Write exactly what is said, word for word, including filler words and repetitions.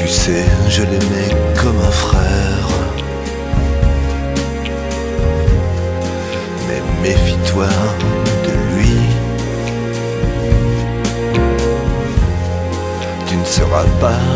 Tu sais, je l'aimais comme un frère. Mais méfie-toi de lui. Tu ne seras pas